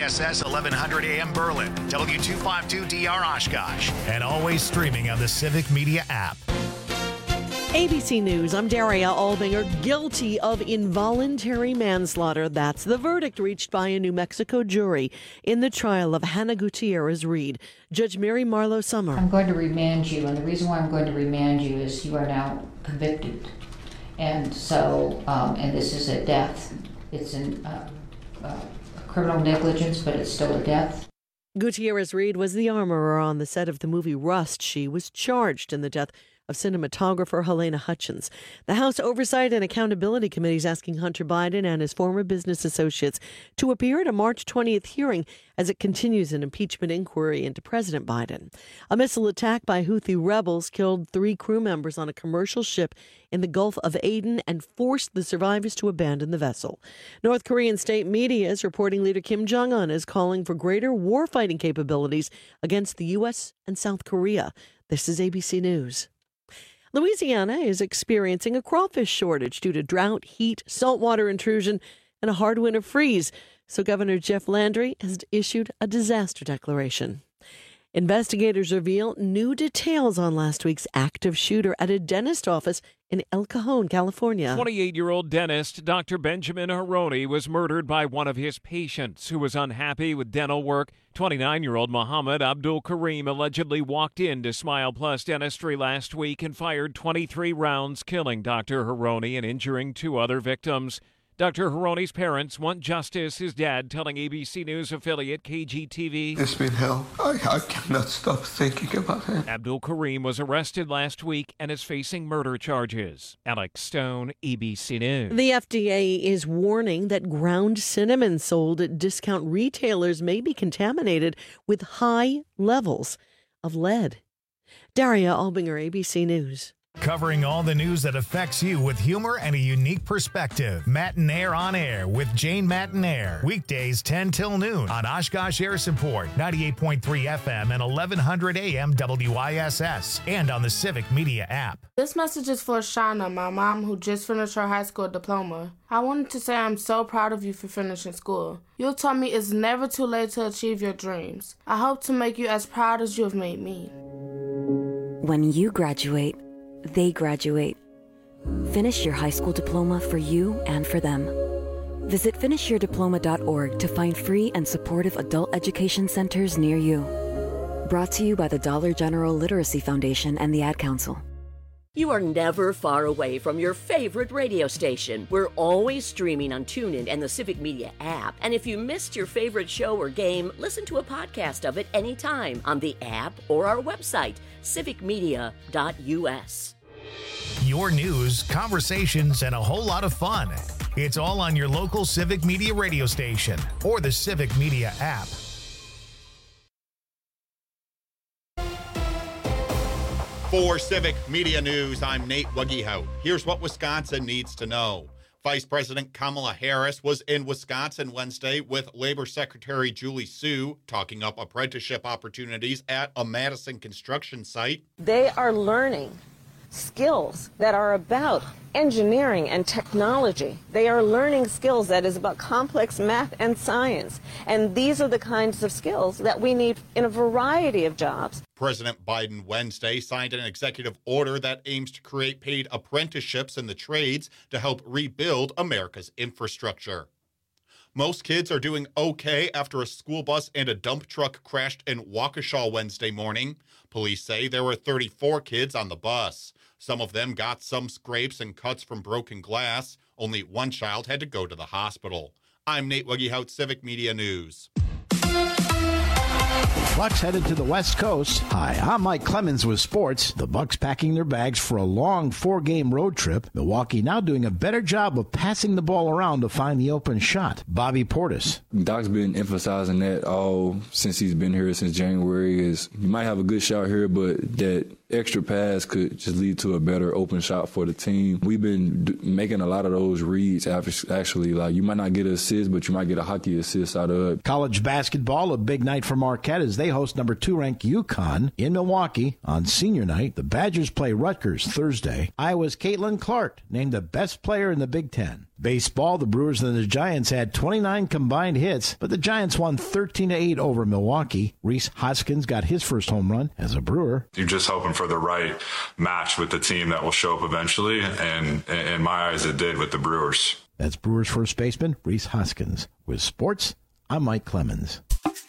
WISS 1100 AM Berlin, W252DR Oshkosh, and always streaming on the Civic Media app. ABC News, I'm Daria Albinger. Guilty of involuntary manslaughter. That's the verdict reached by a New Mexico jury in the trial of Hannah Gutierrez Reed. Judge Mary Marlowe Summer. I'm going to remand you, and the reason why I'm going to remand you is you are now convicted. And so, and this is a death. It's a criminal negligence, but it's still a death. Gutierrez Reed was the armorer on the set of the movie Rust. She was charged in the death of cinematographer Helena Hutchins. The House Oversight and Accountability Committee is asking Hunter Biden and his former business associates to appear at a March 20th hearing as it continues an impeachment inquiry into President Biden. A missile attack by Houthi rebels killed 3 crew members on a commercial ship in the Gulf of Aden and forced the survivors to abandon the vessel. North Korean state media is reporting leader Kim Jong-un is calling for greater warfighting capabilities against the U.S. and South Korea. This is ABC News. Louisiana is experiencing a crawfish shortage due to drought, heat, saltwater intrusion, and a hard winter freeze. So Governor Jeff Landry has issued a disaster declaration. Investigators reveal new details on last week's active shooter at a dentist office in El Cajon, California. 28-year-old dentist Dr. Benjamin Haroni was murdered by one of his patients who was unhappy with dental work. 29-year-old Muhammad Abdul Karim allegedly walked into Smile Plus Dentistry last week and fired 23 rounds, killing Dr. Haroni and injuring 2 other victims. Dr. Haroni's parents want justice, his dad telling ABC News affiliate KGTV. It's been hell. I cannot stop thinking about it. Abdul Karim was arrested last week and is facing murder charges. Alex Stone, ABC News. The FDA is warning that ground cinnamon sold at discount retailers may be contaminated with high levels of lead. Daria Albinger, ABC News. Covering all the news that affects you with humor and a unique perspective. Matinaire on Air with Jane Matinaire. Weekdays 10 till noon on Oshkosh Air Support, 98.3 FM and 1100 AM WISS, and on the Civic Media app. This message is for Shauna, my mom, who just finished her high school diploma. I wanted to say I'm so proud of you for finishing school. You taught me it's never too late to achieve your dreams. I hope to make you as proud as you have made me. When you graduate, they graduate. Finish your high school diploma for you and for them. Visit finishyourdiploma.org to find free and supportive adult education centers near you. Brought to you by the Dollar General Literacy Foundation and the Ad Council. You are never far away from your favorite radio station. We're always streaming on TuneIn and the Civic Media app. And if you missed your favorite show or game, listen to a podcast of it anytime on the app or our website, civicmedia.us. Your news, conversations, and a whole lot of fun. It's all on your local Civic Media radio station or the Civic Media app. For Civic Media News, I'm Nate Wuggehout. Here's what Wisconsin needs to know. Vice President Kamala Harris was in Wisconsin Wednesday with Labor Secretary Julie Su, talking up apprenticeship opportunities at a Madison construction site. They are learning skills that are about engineering and technology. They are learning skills that is about complex math and science. And these are the kinds of skills that we need in a variety of jobs. President Biden Wednesday signed an executive order that aims to create paid apprenticeships in the trades to help rebuild America's infrastructure. Most kids are doing okay after a school bus and a dump truck crashed in Waukesha Wednesday morning. Police say there were 34 kids on the bus. Some of them got some scrapes and cuts from broken glass. Only one child had to go to the hospital. I'm Nate Wuggehout, Civic Media News. Bucks headed to the West Coast. Hi, I'm Mike Clemens with sports. The Bucks packing their bags for a long 4-game road trip. Milwaukee now doing a better job of passing the ball around to find the open shot. Bobby Portis. Doc's been emphasizing that all since he's been here since January. Is you might have a good shot here, but that extra pass could just lead to a better open shot for the team. We've been making a lot of those reads actually. Like, you might not get an assist, but you might get a hockey assist out of it. College basketball, a big night for Marquette as they host number 2 ranked UConn in Milwaukee on senior night. The Badgers play Rutgers Thursday. Iowa's Caitlin Clark named the best player in the Big Ten. Baseball, the Brewers and the Giants had 29 combined hits, but the Giants won 13-8 over Milwaukee. Reese Hoskins got his first home run as a Brewer. You're just hoping for the right match with the team that will show up eventually, and in my eyes it did with the Brewers. That's Brewers first baseman Reese Hoskins. With sports, I'm Mike Clemens.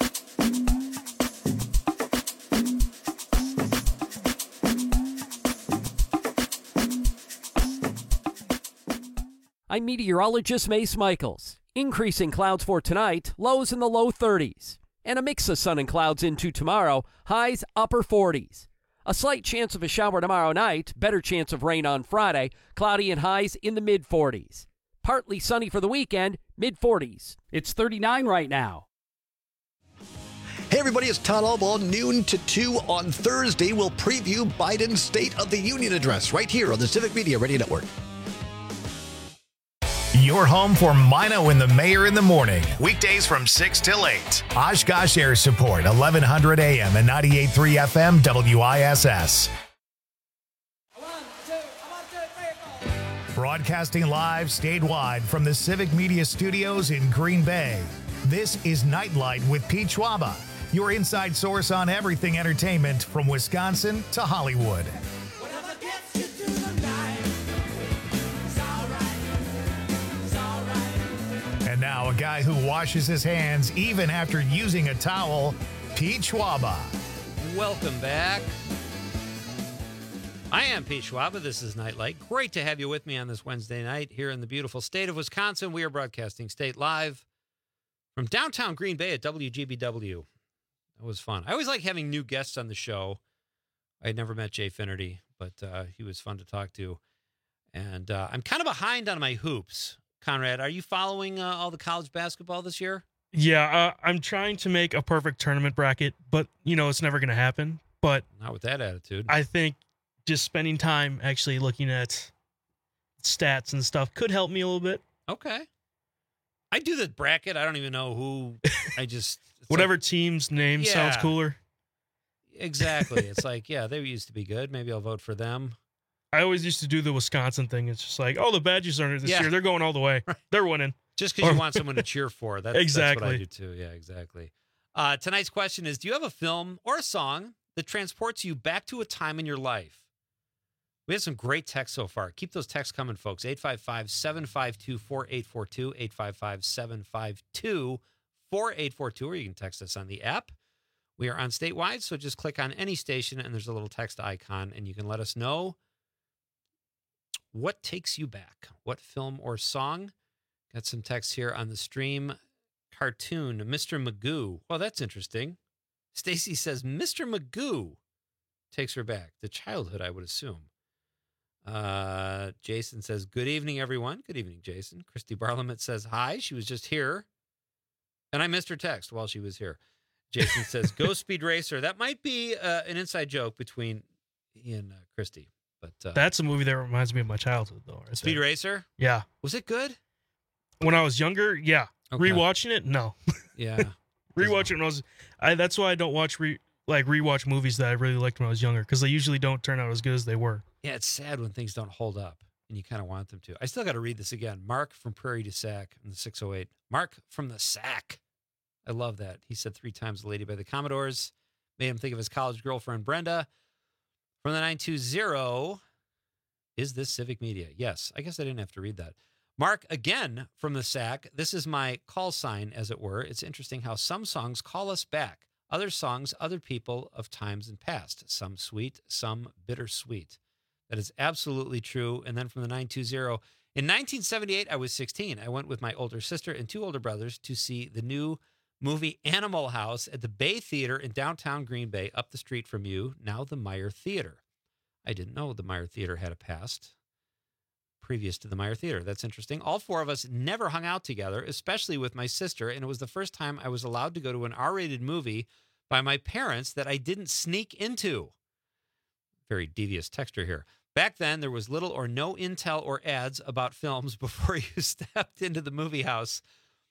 I'm meteorologist Mace Michaels. Increasing clouds for tonight, lows in the low 30s. And a mix of sun and clouds into tomorrow, highs upper 40s. A slight chance of a shower tomorrow night, better chance of rain on Friday, cloudy and highs in the mid-40s. Partly sunny for the weekend, mid-40s. It's 39 right now. Hey everybody, it's Todd Albaugh, noon to 2 on Thursday. We'll preview Biden's State of the Union address right here on the Civic Media Radio Network. Your home for Mino and the Mayor in the morning. Weekdays from 6 till 8. Oshkosh Air Support, 1100 AM and 98.3 FM WISS. Broadcasting live statewide from the Civic Media Studios in Green Bay. This is Nightlight with Pete Schwaba, your inside source on everything entertainment from Wisconsin to Hollywood. And now a guy who washes his hands even after using a towel, Pete Schwaba. Welcome back. I am Pete Schwaba. This is Nightlight. Great to have you with me on this Wednesday night here in the beautiful state of Wisconsin. We are broadcasting state live from downtown Green Bay at WGBW. That was fun. I always like having new guests on the show. I had never met Jay Finnerty, but he was fun to talk to. And I'm kind of behind on my hoops. Conrad, are you following all the college basketball this year? Yeah, I'm trying to make a perfect tournament bracket, but, it's never going to happen. But not with that attitude. I think just spending time actually looking at stats and stuff could help me a little bit. Okay. I do the bracket. I don't even know who. I just... Whatever team's name sounds cooler. Exactly. It's like, yeah, they used to be good. Maybe I'll vote for them. I always used to do the Wisconsin thing. It's just like, the Badgers are this year. They're going all the way. They're winning. Just because you want someone to cheer for. Exactly. That's what I do too. Yeah, exactly. Tonight's question is, do you have a film or a song that transports you back to a time in your life? We had some great texts so far. Keep those texts coming, folks. 855-752-4842, 855-752-4842, or you can text us on the app. We are on statewide, so just click on any station, and there's a little text icon, and you can let us know what takes you back. What film or song? Got some text here on the stream. Cartoon, Mr. Magoo. Well, that's interesting. Stacy says, Mr. Magoo takes her back to childhood, I would assume. Jason says, good evening, everyone. Good evening, Jason. Christy Barlamett says, hi. She was just here, and I missed her text while she was here. Jason says, go Speed Racer. That might be an inside joke between he and Christy. But that's a movie that reminds me of my childhood, though. Right Speed there. Racer? Yeah. Was it good? When I was younger, yeah. Okay. Rewatching it, no. Yeah. Rewatching it when I was... that's why I don't watch rewatch movies that I really liked when I was younger, because they usually don't turn out as good as they were. Yeah, it's sad when things don't hold up, and you kind of want them to. I still got to read this again. Mark from Prairie du Sac in the 608. Mark from the Sac. I love that. He said 3 times the Lady by the Commodores. Made him think of his college girlfriend, Brenda. From the 920, is this Civic Media? Yes. I guess I didn't have to read that. Mark, again, from the Sac. This is my call sign, as it were. It's interesting how some songs call us back. Other songs, other people of times in past. Some sweet, some bittersweet. That is absolutely true. And then from the 920, in 1978, I was 16. I went with my older sister and 2 older brothers to see the new movie Animal House at the Bay Theater in downtown Green Bay, up the street from you, now the Meyer Theater. I didn't know the Meyer Theater had a past previous to the Meyer Theater. That's interesting. All 4 of us never hung out together, especially with my sister, and it was the first time I was allowed to go to an R-rated movie by my parents that I didn't sneak into. Very devious texture here. Back then, there was little or no intel or ads about films before you stepped into the movie house.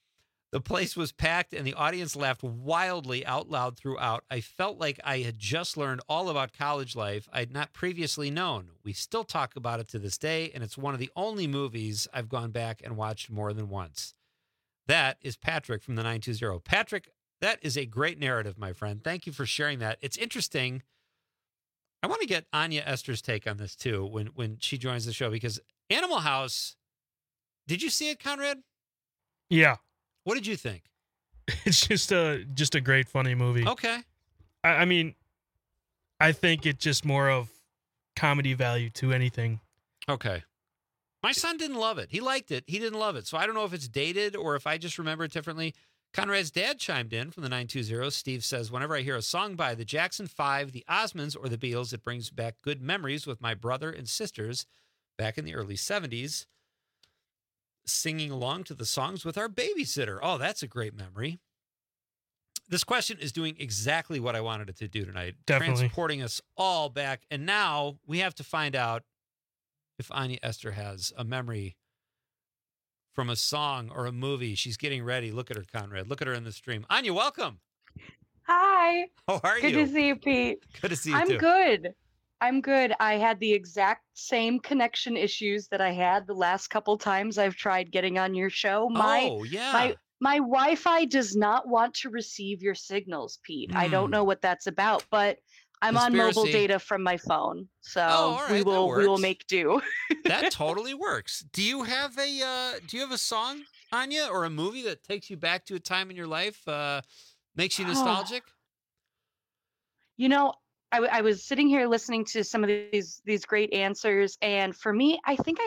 The place was packed and the audience laughed wildly out loud throughout. I felt like I had just learned all about college life I had not previously known. We still talk about it to this day, and it's one of the only movies I've gone back and watched more than once. That is Patrick from the 920. Patrick, that is a great narrative, my friend. Thank you for sharing that. It's interesting. I want to get Anya Esther's take on this too when she joins the show, because Animal House, did you see it, Conrad? Yeah. What did you think? It's just a great, funny movie. Okay. I mean, I think it's just more of comedy value to anything. Okay. My son didn't love it. He liked it. He didn't love it. So I don't know if it's dated or if I just remember it differently. Conrad's dad chimed in from the 920. Steve says, whenever I hear a song by the Jackson 5, the Osmonds, or the Beatles, it brings back good memories with my brother and sisters back in the early 70s. Singing along to the songs with our babysitter. Oh, that's a great memory. This question is doing exactly what I wanted it to do tonight. Definitely. Transporting us all back. And now we have to find out if Anya Esther has a memory from a song or a movie. She's getting ready. Look at her, Conrad. Look at her in the stream. Anya, welcome. Hi. How are you? Good to see you, Pete. Good to see you, I'm too. good. I'm good. I had the exact same connection issues that I had the last couple times I've tried getting on your show. My Wi-Fi does not want to receive your signals, Pete. I don't know what that's about, but I'm on mobile Conspiracy. data from my phone, so all right, we that will works. make do. That totally works. Do you have a song, Anya, or a movie that takes you back to a time in your life, makes you nostalgic? You know, I was sitting here listening to some of these great answers, and for me, I think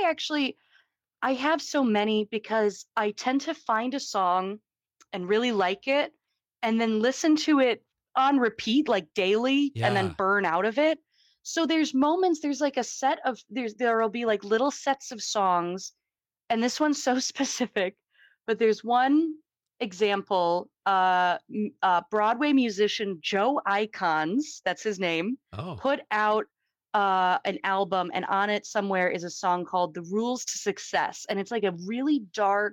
I have so many because I tend to find a song and really like it, and then listen to it on repeat like daily, and then Yeah. burn out of it. So there's moments, there's like a set of there'll be like little sets of songs, and this one's so specific, but there's one example, Broadway musician Joe Icons, that's his name, put out an album, and on it somewhere is a song called The Rules to Success, and it's like a really dark,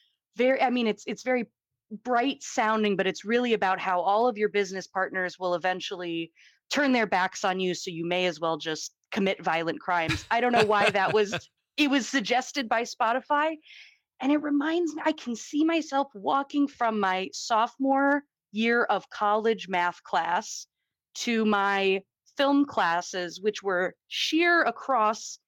it's very bright sounding, but it's really about how all of your business partners will eventually turn their backs on you, so you may as well just commit violent crimes. I don't know why it was suggested by Spotify. And it reminds me, I can see myself walking from my sophomore year of college math class to my film classes, which were sheer across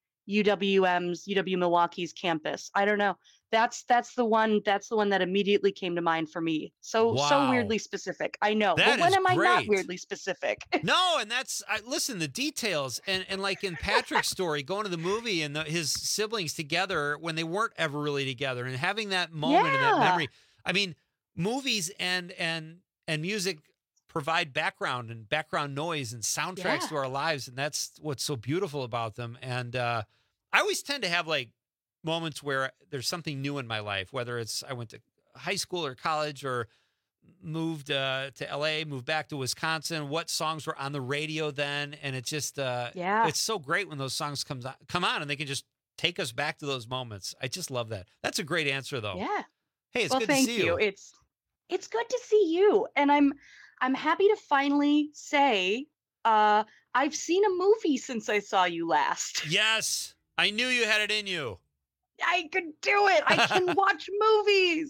UW Milwaukee's campus. I don't know. That's the one that immediately came to mind for me. So Wow. weirdly specific. I know. That but when is am I not great. weirdly specific? No, and listen, the details, and like in Patrick's story, going to the movie and his siblings together when they weren't ever really together, and having that moment and that Yeah. memory. I mean, movies and music provide background and background noise and soundtracks Yeah. to our lives, and that's what's so beautiful about them. And I always tend to have like moments where there's something new in my life, whether it's I went to high school or college or moved to LA, moved back to Wisconsin, what songs were on the radio then. And it's just, it's so great when those songs come on and they can just take us back to those moments. I just love that. That's a great answer though. Yeah. Hey, it's Well, good thank to see you. It's good to see you, and I'm happy to finally say I've seen a movie since I saw you last. Yes, I knew you had it in you. I could do it. I can watch movies.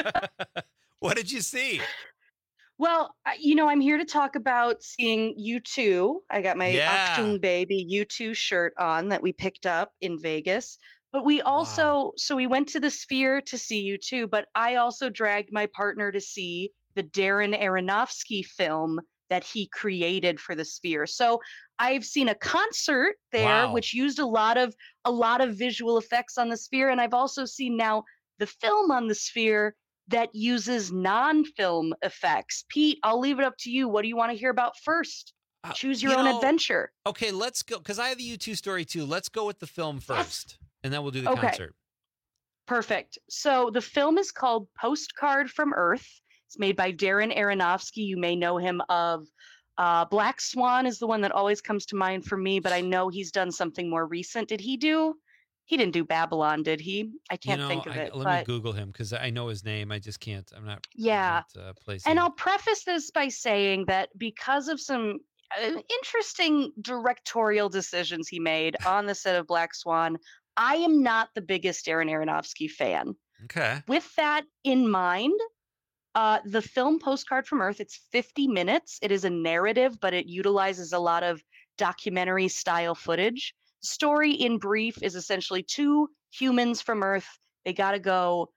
What did you see? Well, I'm here to talk about seeing U2. I got my Yeah. Achtung Baby U2 shirt on that we picked up in Vegas. But we also, so we went to the Sphere to see U2, but I also dragged my partner to see the Darren Aronofsky film that he created for the Sphere. So I've seen a concert there, Wow. which used a lot of visual effects on the Sphere, and I've also seen now the film on the Sphere that uses non-film effects. Pete, I'll leave it up to you. What do you want to hear about first? Choose your own adventure. Okay, let's go, because I have the U2 story too. Let's go with the film first, and then we'll do the Okay. concert. Perfect. So the film is called Postcard from Earth. It's made by Darren Aronofsky. You may know him of Black Swan is the one that always comes to mind for me, but I know he's done something more recent. Did he do He didn't do Babylon, did he? I can't think of it. Let but me Google him because I know his name. I just can't. I'm not. yeah. Placing. And I'll preface this by saying that because of some interesting directorial decisions he made on the set of Black Swan, I am not the biggest Darren Aronofsky fan. Okay. With that in mind, the film Postcard from Earth, it's 50 minutes. It is a narrative, but it utilizes a lot of documentary style footage. Story in brief is essentially two humans from Earth. They got to go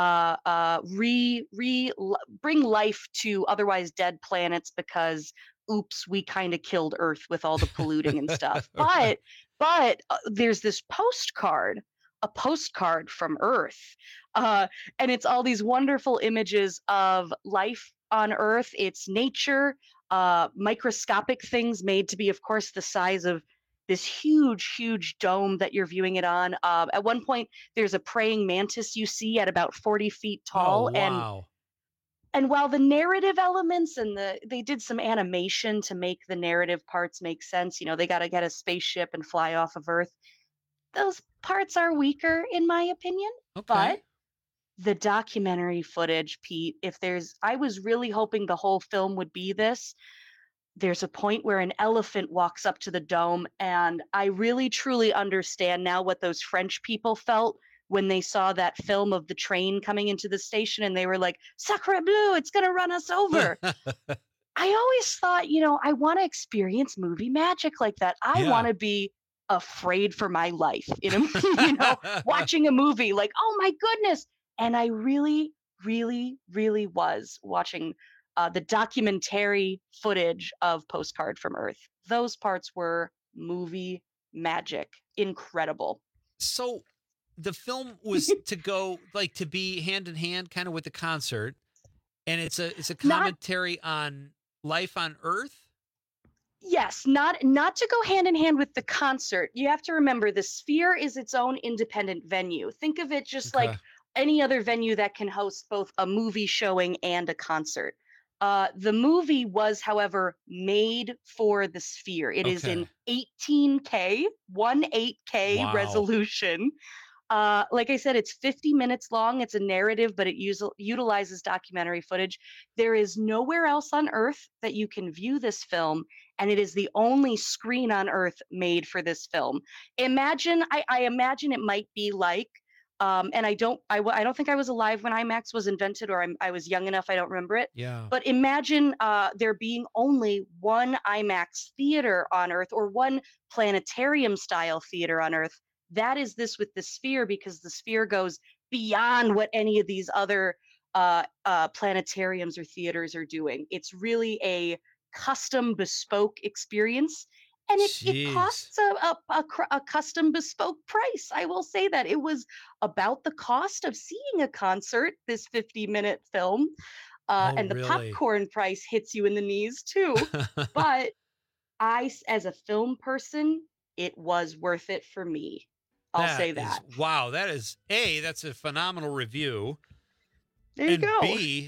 bring life to otherwise dead planets because, oops, we kind of killed Earth with all the polluting and stuff. But there's this postcard, a postcard from Earth. And it's all these wonderful images of life on Earth. It's nature, microscopic things made to be, of course, the size of this huge dome that you're viewing it on. At one point, there's a praying mantis you see at about 40 feet tall. Oh, wow. And while the narrative elements and they did some animation to make the narrative parts make sense, they got to get a spaceship and fly off of Earth. Those parts are weaker, in my opinion. Okay. But the documentary footage, Pete, I was really hoping the whole film would be this. There's a point where an elephant walks up to the dome, and I really truly understand now what those French people felt when they saw that film of the train coming into the station, and they were like, "Sacre bleu, it's going to run us over." I always thought, I want to experience movie magic like that. I want to be afraid for my life in a movie, watching a movie like, oh my goodness. And I really, really, really was watching the documentary footage of Postcard from Earth. Those parts were movie magic. Incredible. So the film was to go to be hand in hand kind of with the concert. And it's a commentary on life on Earth. Yes, not to go hand in hand with the concert. You have to remember the Sphere is its own independent venue. Think of it just like any other venue that can host both a movie showing and a concert. The movie was, however, made for the Sphere. It is in 18K, 18K resolution. Like I said, it's 50 minutes long. It's a narrative, but it utilizes documentary footage. There is nowhere else on Earth that you can view this film, and it is the only screen on Earth made for this film. I imagine it might be like, and I don't think I was alive when IMAX was invented, or I was young enough, I don't remember it. Yeah. But imagine there being only one IMAX theater on Earth, or one planetarium style theater on Earth. That is this with the Sphere, because the Sphere goes beyond what any of these other planetariums or theaters are doing. It's really a custom bespoke experience. And it costs a custom bespoke price. I will say that it was about the cost of seeing a concert, this 50-minute film. And the popcorn price hits you in the knees too. But as a film person, it was worth it for me. I'll say that. Wow. That is that's a phenomenal review. There you go. B,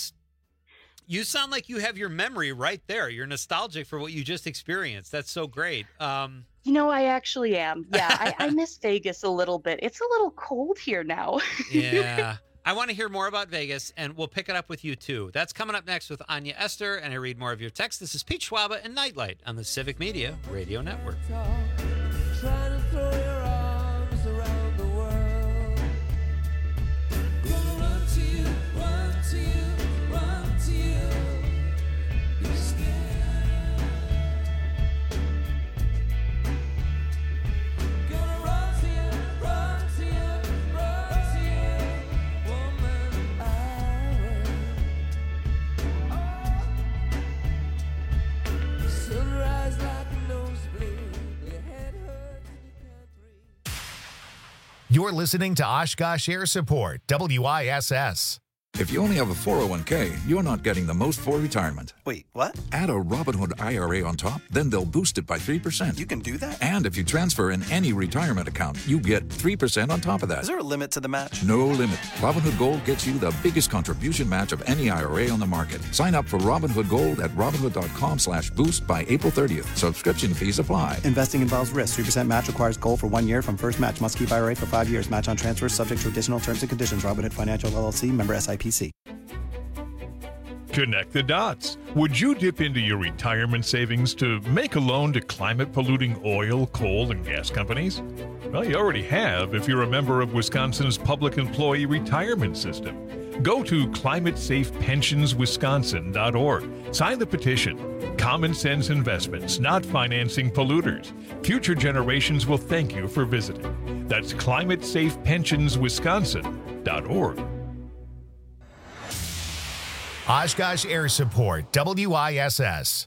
you sound like you have your memory right there. You're nostalgic for what you just experienced. That's so great. I actually am. Yeah, I miss Vegas a little bit. It's a little cold here now. Yeah. I want to hear more about Vegas, and we'll pick it up with you, too. That's coming up next with Anya Esther, and I read more of your text. This is Pete Schwaba and Nightlight on the Civic Media Radio Network. Trying to throw your arms around the world. Gonna run to you, run to you, run to you. You're scared. Gonna run to you, run to you, run to you. Woman, I will. Sunrise like a nosebleed. Your head hurts and you can't breathe. You're listening to Oshkosh Air Support, WISS. If you only have a 401k, you're not getting the most for retirement. Wait, what? Add a Robinhood IRA on top, then they'll boost it by 3%. You can do that? And if you transfer in any retirement account, you get 3% on top of that. Is there a limit to the match? No limit. Robinhood Gold gets you the biggest contribution match of any IRA on the market. Sign up for Robinhood Gold at Robinhood.com/boost by April 30th. Subscription fees apply. Investing involves risk. 3% match requires gold for 1 year from first match. Must keep IRA for 5 years. Match on transfers subject to additional terms and conditions. Robinhood Financial LLC, member SIPC. Connect the dots. Would you dip into your retirement savings to make a loan to climate-polluting oil, coal, and gas companies? Well, you already have if you're a member of Wisconsin's public employee retirement system. Go to climatesafepensionswisconsin.org. Sign the petition. Common sense investments, not financing polluters. Future generations will thank you for visiting. That's climatesafepensionswisconsin.org. Oshkosh Air Support, WISS.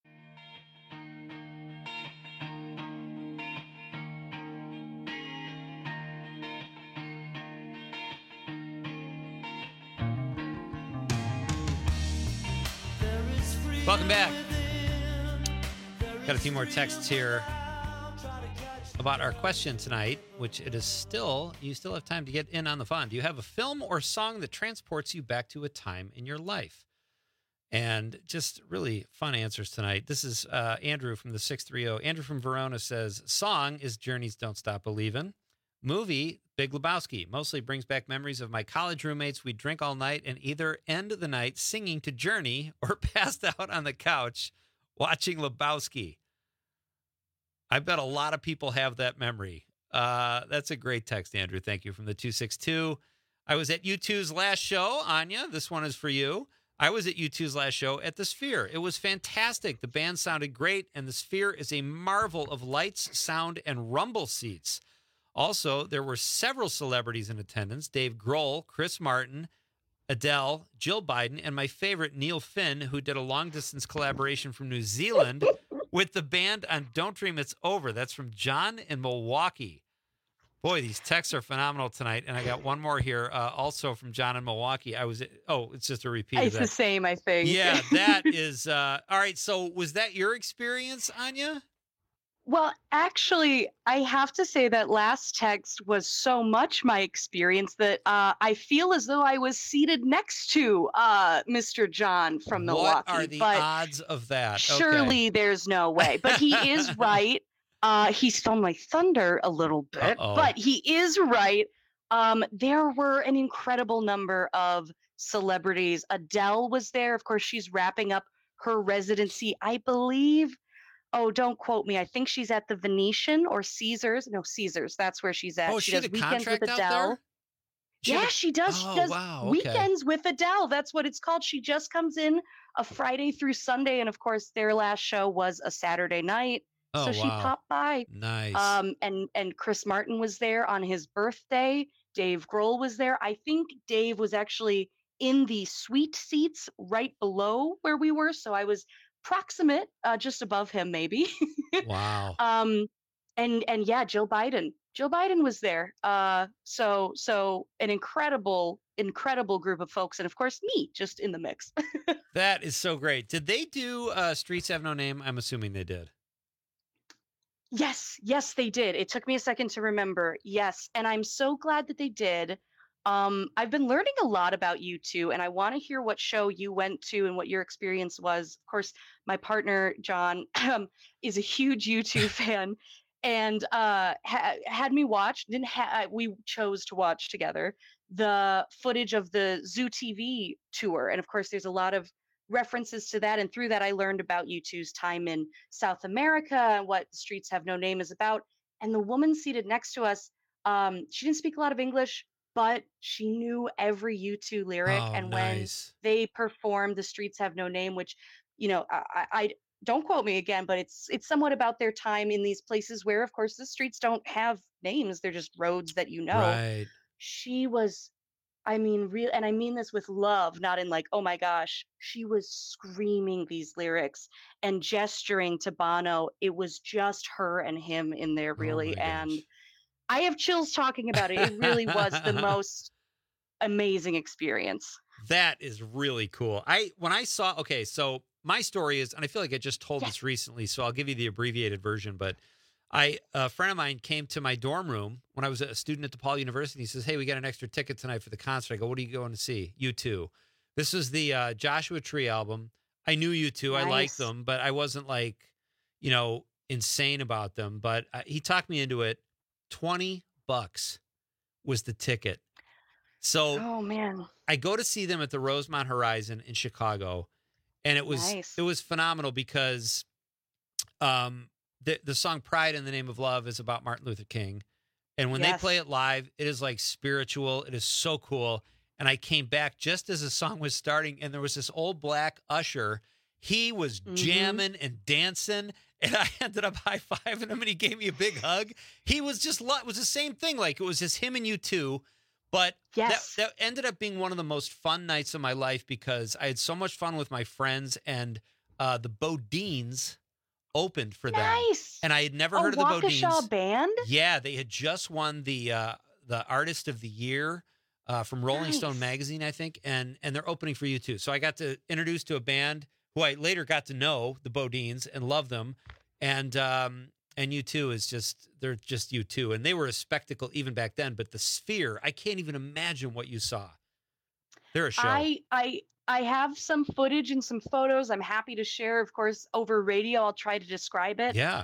Welcome back. Got a few more texts here about our question tonight, which it is still, you still have time to get in on the fun. Do you have a film or song that transports you back to a time in your life? And just really fun answers tonight. This is Andrew from the 630. Andrew from Verona says, song is Journey's Don't Stop Believin'. Movie, Big Lebowski. Mostly brings back memories of my college roommates. We'd drink all night and either end the night singing to Journey or passed out on the couch watching Lebowski. I bet a lot of people have that memory. That's a great text, Andrew. Thank you. From the 262. I was at U2's last show. Anya, this one is for you. I was at U2's last show at the Sphere. It was fantastic. The band sounded great, and the Sphere is a marvel of lights, sound, and rumble seats. Also, there were several celebrities in attendance: Dave Grohl, Chris Martin, Adele, Jill Biden, and my favorite, Neil Finn, who did a long-distance collaboration from New Zealand with the band on Don't Dream It's Over. That's from John in Milwaukee. Boy, these texts are phenomenal tonight. And I got one more here, also from John in Milwaukee. It's just a repeat It's of that. the same, I think. Yeah, that is, all right. So was that your experience, Anya? Well, actually, I have to say that last text was so much my experience that I feel as though I was seated next to Mr. John from Milwaukee. What are the odds of that? Surely there's no way. But he is right. He stole my thunder a little bit, but he is right. There were an incredible number of celebrities. Adele was there. Of course, she's wrapping up her residency, I believe. Oh, don't quote me. I think she's at the Venetian or Caesars. No, Caesars. That's where she's at. Oh, she she had does a weekends with contract out Adele. there? She does. Oh, She does wow, okay. weekends with Adele. That's what it's called. She just comes in a Friday through Sunday, and of course, their last show was a Saturday night. Oh, So she wow. popped by. Nice. And Chris Martin was there on his birthday. Dave Grohl was there. I think Dave was actually in the suite seats right below where we were, so I was proximate, just above him, maybe. Wow. And yeah, Joe Biden. Joe Biden was there. So an incredible group of folks, and of course me, just in the mix. That is so great. Did they do Streets Have No Name? I'm assuming they did. Yes, they did. It took me a second to remember. Yes, and I'm so glad that they did. I've been learning a lot about you two, and I want to hear what show you went to and what your experience was. Of course, my partner, John, is a huge U2 fan and had me watch. We chose to watch together the footage of the Zoo TV tour. And of course, there's a lot of references to that. And through that, I learned about U2's time in South America and what Streets Have No Name is about. And the woman seated next to us, she didn't speak a lot of English, but she knew every U2 lyric. Oh, and nice. when they performed The Streets Have No Name, which, I don't quote me again, but it's somewhat about their time in these places where, of course, the streets don't have names. They're just roads that you know. Right. She was, real, and I mean this with love, not in like, oh my gosh, she was screaming these lyrics and gesturing to Bono. It was just her and him in there, really. And I have chills talking about it. It really was the most amazing experience. That is really cool. So my story is, and I feel like I just told this recently, so I'll give you the abbreviated version, but a friend of mine came to my dorm room when I was a student at DePaul University. He says, "Hey, we got an extra ticket tonight for the concert." I go, "What are you going to see?" U2. This was the Joshua Tree album. I knew U2. Nice. I liked them, but I wasn't insane about them. But he talked me into it. $20 was the ticket. So oh man, I go to see them at the Rosemont Horizon in Chicago, and it was phenomenal because the song "Pride in the Name of Love" is about Martin Luther King, and when they play it live, it is like spiritual. It is so cool. And I came back just as the song was starting, and there was this old black usher. He was jamming and dancing, and I ended up high-fiving him, and he gave me a big hug. He was just, it was the same thing. Like, it was just him and U2, but that ended up being one of the most fun nights of my life because I had so much fun with my friends, and the Bodines opened for them. And I had never heard of the Bodines. Waukesha band? Yeah, they had just won the Artist of the Year from Rolling Stone magazine, I think, and they're opening for U2. So I got to introduce to a band who I later got to know, the Bodines, and love them. And U2 is they're just U2. And they were a spectacle even back then. But the Sphere, I can't even imagine what you saw. They're a show. I have some footage and some photos I'm happy to share. Of course, over radio, I'll try to describe it. Yeah.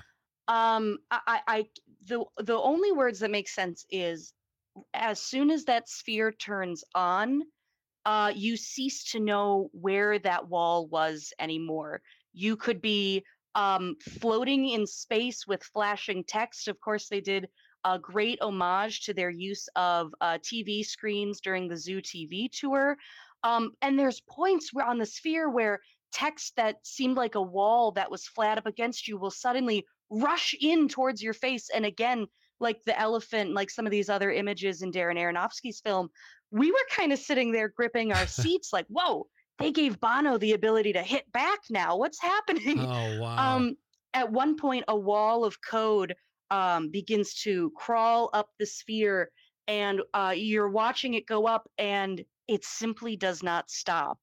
The only words that make sense is as soon as that sphere turns on, you cease to know where that wall was anymore. You could be floating in space with flashing text. Of course, they did a great homage to their use of TV screens during the Zoo TV tour. And there's points where on the sphere where text that seemed like a wall that was flat up against you will suddenly rush in towards your face. And again, like the elephant, like some of these other images in Darren Aronofsky's film, we were kind of sitting there gripping our seats like, whoa, they gave Bono the ability to hit back now. What's happening? Oh, wow. At one point, a wall of code begins to crawl up the sphere, and you're watching it go up, and it simply does not stop.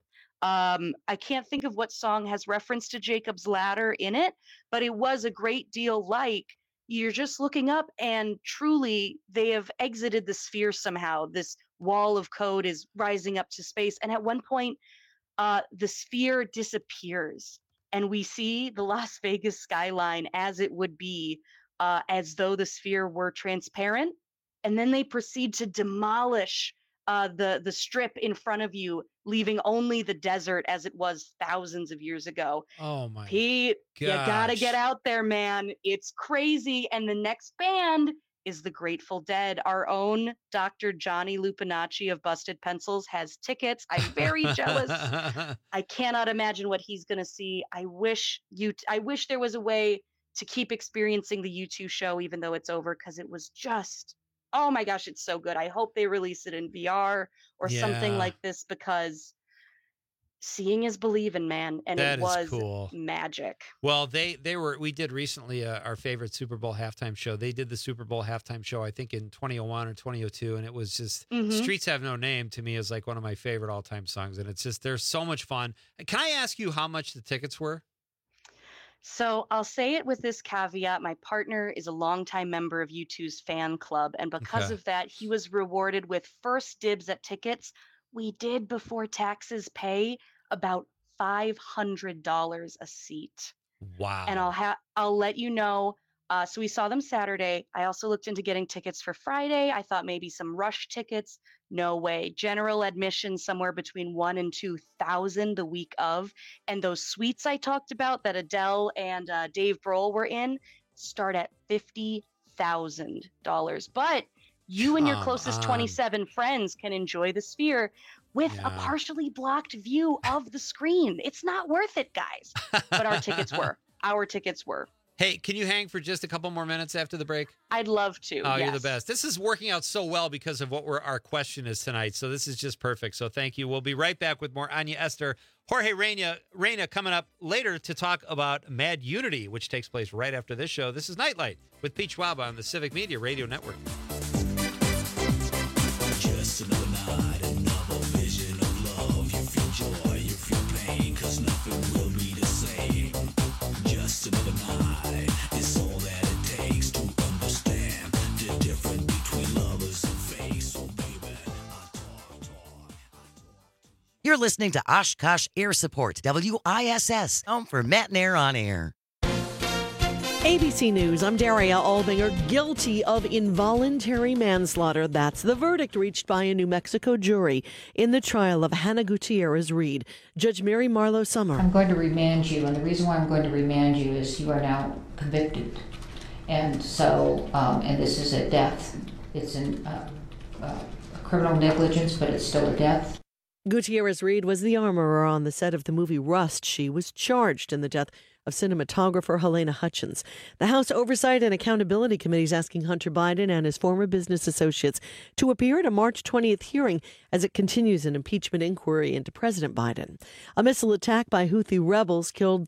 I can't think of what song has reference to Jacob's Ladder in it, but it was a great deal like you're just looking up, and truly they have exited the sphere somehow. This wall of code is rising up to space. And at one point, the sphere disappears, and we see the Las Vegas skyline as it would be, as though the sphere were transparent. And then they proceed to demolish the strip in front of you, leaving only the desert as it was thousands of years ago. Oh my Pete, you gotta get out there, man. It's crazy. And the next band is the Grateful Dead. Our own Dr. Johnny Lupinacci of Busted Pencils has tickets. I'm very jealous. I cannot imagine what he's gonna see. I wish there was a way to keep experiencing the U2 show even though it's over, because it was just, oh my gosh, it's so good. I hope they release it in VR or something like this, because seeing is believing, man. And that it was cool. Magic. Well, we did recently our favorite Super Bowl halftime show. They did the Super Bowl halftime show, I think in 2001 or 2002. And it was just Streets Have No Name to me is like one of my favorite all time songs. And it's just, they're so much fun. Can I ask you how much the tickets were? So I'll say it with this caveat. My partner is a longtime member of U2's fan club. And because of that, he was rewarded with first dibs at tickets. We did, before taxes, pay about $500 a seat. Wow. And I'll let you know. So we saw them Saturday. I also looked into getting tickets for Friday. I thought maybe some rush tickets. No way. General admission somewhere between $1,000 and $2,000 the week of. And those suites I talked about that Adele and Dave Grohl were in start at $50,000. But you and your closest 27 friends can enjoy the Sphere with a partially blocked view of the screen. It's not worth it, guys. But our tickets were. Our tickets were. Hey, can you hang for just a couple more minutes after the break? I'd love to. Oh, you're the best. This is working out so well because of what our question is tonight. So this is just perfect. So thank you. We'll be right back with more Anya Esther. Jorge Reyna coming up later to talk about Mad Unity, which takes place right after this show. This is Nightlight with Pete Schwab on the Civic Media Radio Network. Just another night. You're listening to Oshkosh Air Support, WISS, home for Matt and Air on Air. ABC News, I'm Daria Albinger, guilty of involuntary manslaughter. That's the verdict reached by a New Mexico jury in the trial of Hannah Gutierrez Reed. Judge Mary Marlowe Summer. I'm going to remand you, and the reason why I'm going to remand you is you are now convicted. And so, and this is a death. It's a criminal negligence, but it's still a death. Gutierrez Reed was the armorer on the set of the movie Rust. She was charged in the death of cinematographer Helena Hutchins. The House Oversight and Accountability Committee is asking Hunter Biden and his former business associates to appear at a March 20th hearing as it continues an impeachment inquiry into President Biden. A missile attack by Houthi rebels killed